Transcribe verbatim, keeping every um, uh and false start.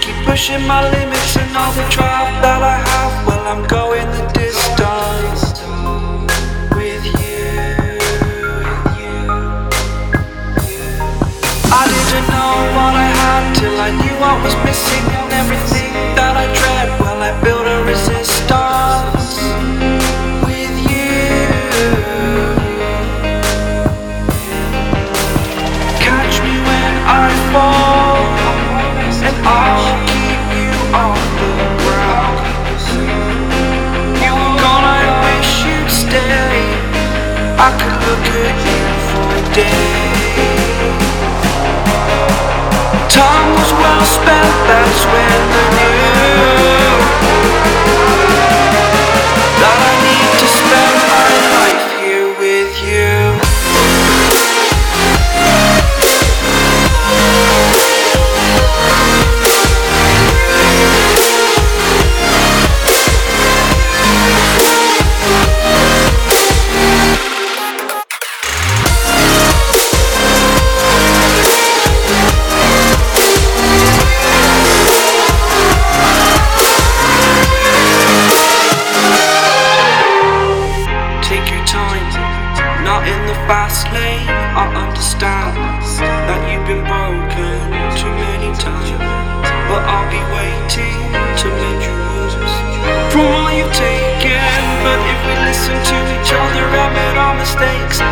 keep pushing my limits and all the drive that I have. Well, I'm going the distance with you. I didn't know what I had till I knew I was missing, and everything that I dread, well, I built a resistance with you. Catch me when I fall, and I'll keep you on the ground. You were gone, I wish you'd stay. I could look at you for a day. Time was well spent, that's when I knew that I need to spend my life here with you. Fast lane, I understand that you've been broken too many times, but I'll be waiting to mend your wounds from all you've taken. But if we listen to each other, admit our mistakes,